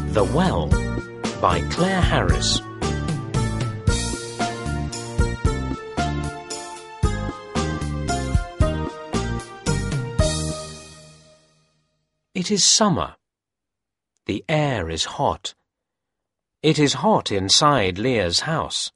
The Well by Claire Harris. It is summer. The air is hot. It is hot inside Leah's house.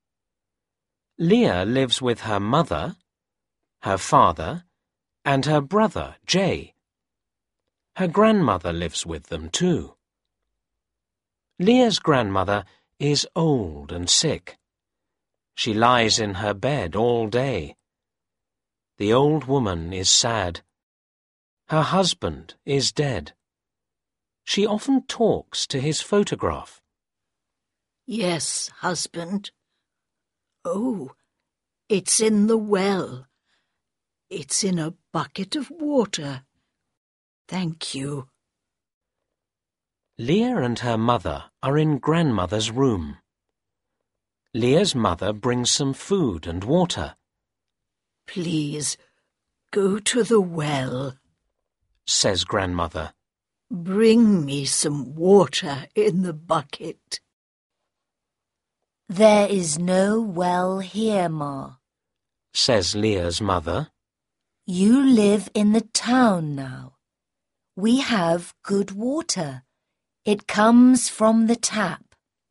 Leah lives with her mother, her father, and her brother, Jay. Her grandmother lives with them too. Leah's grandmother is old and sick. She lies in her bed all day. The old woman is sad. Her husband is dead. She often talks to his photograph. Yes, husband. Oh, it's in the well. It's in a bucket of water. Thank you. Leah and her mother are in grandmother's room. Leah's mother brings some food and water. Please, go to the well, says grandmother. Bring me some water in the bucket. There is no well here, Ma, says Leah's mother. You live in the town now. We have good water. It comes from the tap.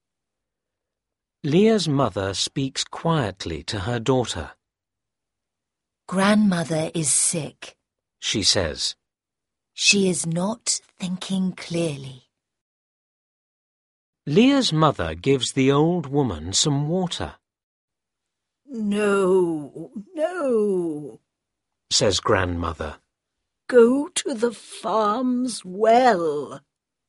Leah's mother speaks quietly to her daughter. Grandmother is sick, she says. She is not thinking clearly. Leah's mother gives the old woman some water. No, says grandmother. Go to the farm's well.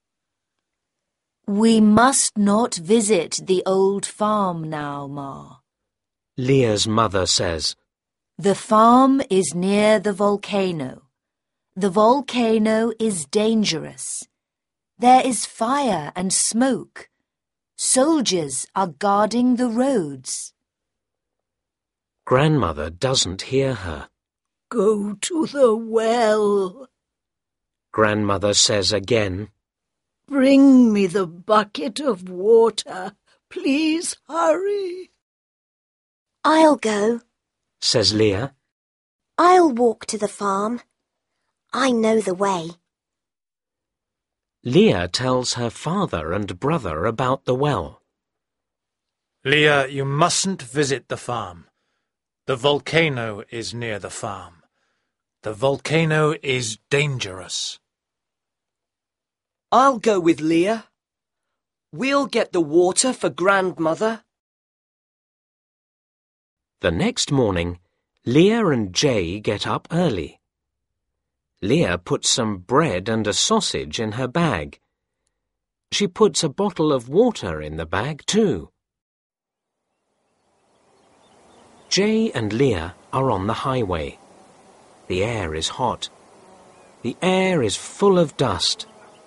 We must not visit the old farm now, Ma, Leah's mother says. The farm is near the volcano. The volcano is dangerous. There is fire and smoke. Soldiers are guarding the roads. Grandmother doesn't hear her. Go to the well, Grandmother says again. Bring me the bucket of water. Please hurry. I'll go, says Leah. I'll walk to the farm. I know the way. Leah tells her father and brother about the well. Leah, you mustn't visit the farm. The volcano is near the farm. The volcano is dangerous. I'll go with Leah. We'll get the water for grandmother. The next morning, Leah and Jay get up early. Leah puts some bread and a sausage in her bag. She puts a bottle of water in the bag too. Jay and Leah are on the highway. The air is hot. The air is full of dust.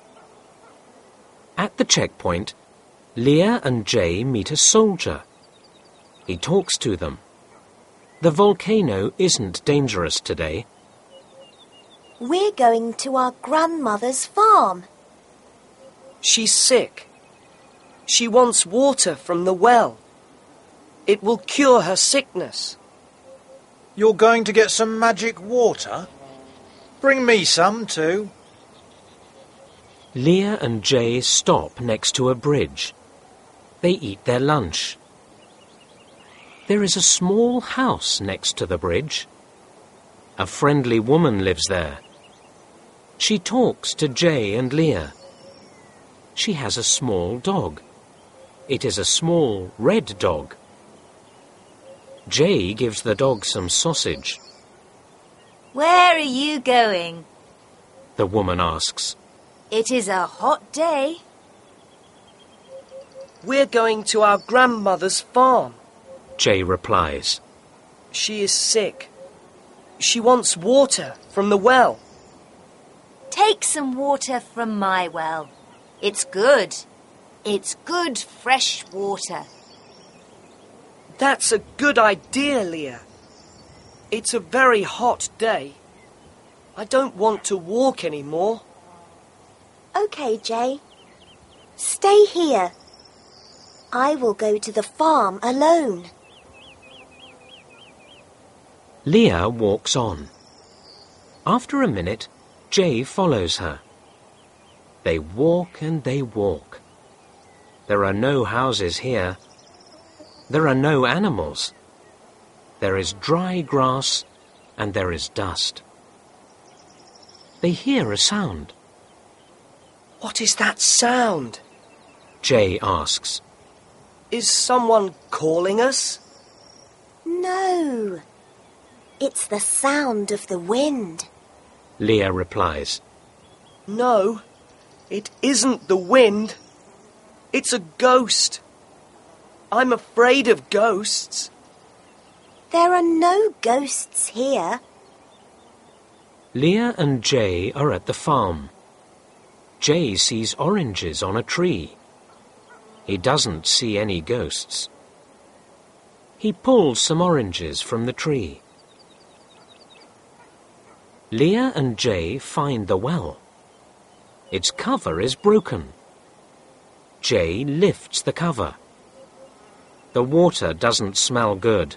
At the checkpoint, Leah and Jay meet a soldier. He talks to them. The volcano isn't dangerous today. We're going to our grandmother's farm. She's sick. She wants water from the well. It will cure her sickness. You're going to get some magic water? Bring me some too. Leah and Jay stop next to a bridge. They eat their lunch. There is a small house next to the bridge. A friendly woman lives there. She talks to Jay and Leah. She has a small dog. It is a small red dog. Jay gives the dog some sausage. Where are you going? The woman asks. It is a hot day. We're going to our grandmother's farm, Jay replies. She is sick. She wants water from the well. Take some water from my well. It's good. It's good fresh water. That's a good idea, Leah. It's a very hot day. I don't want to walk anymore. OK, Jay. Stay here. I will go to the farm alone. Leah walks on. After a minute, Jay follows her. They walk and they walk. There are no houses here. There are no animals. There is dry grass and there is dust. They hear a sound. What is that sound? Jay asks. Is someone calling us? No. It's the sound of the wind. Leah replies. No, it isn't the wind. It's a ghost. I'm afraid of ghosts. There are no ghosts here. Leah and Jay are at the farm. Jay sees oranges on a tree. He doesn't see any ghosts. He pulls some oranges from the tree. Leah and Jay find the well. Its cover is broken. Jay lifts the cover. The water doesn't smell good.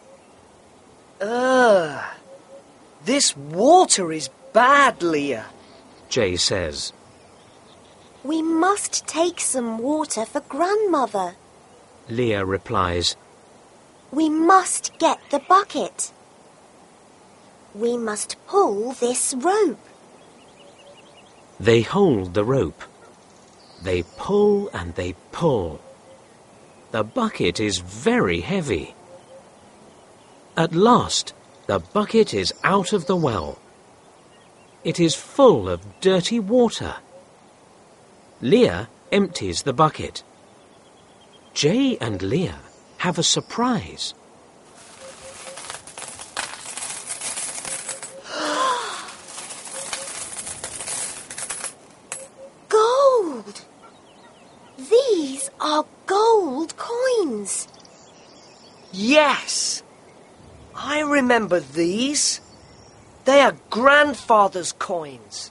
This water is bad, Leah. Jay says. We must take some water for Grandmother. Leah replies. We must get the bucket. We must pull this rope. They hold the rope. They pull and they pull. The bucket is very heavy. At last, the bucket is out of the well. It is full of dirty water. Leah empties the bucket. Jay and Leah have a surprise. Gold! These are gold coins. Yes! I remember these. They are Grandfather's coins.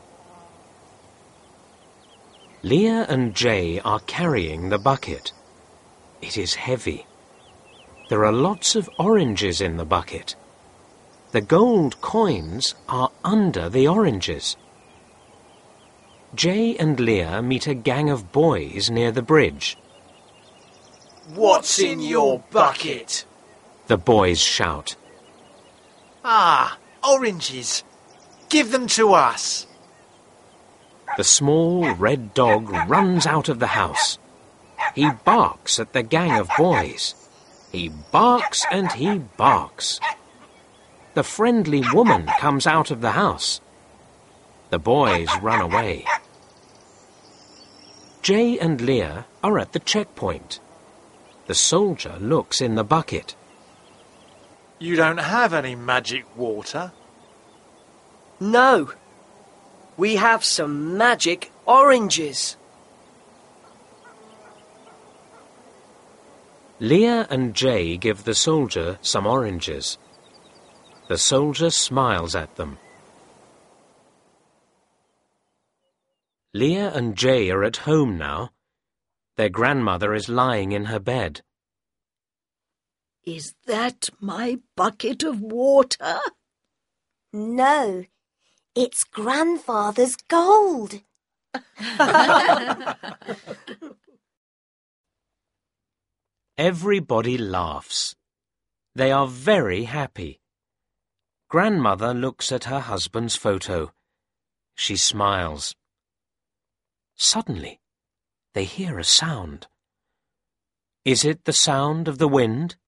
Leah and Jay are carrying the bucket. It is heavy. There are lots of oranges in the bucket. The gold coins are under the oranges. Jay and Leah meet a gang of boys near the bridge. What's in your bucket? The boys shout. Ah, oranges. Give them to us. The small red dog runs out of the house. He barks at the gang of boys. He barks and he barks. The friendly woman comes out of the house. The boys run away. Jay and Leah are at the checkpoint. The soldier looks in the bucket. You don't have any magic water? No. We have some magic oranges. Leah and Jay give the soldier some oranges. The soldier smiles at them. Leah and Jay are at home now. Their grandmother is lying in her bed. Is that my bucket of water? No, it's Grandfather's gold. Everybody laughs. They are very happy. Grandmother looks at her husband's photo. She smiles. Suddenly, they hear a sound. Is it the sound of the wind?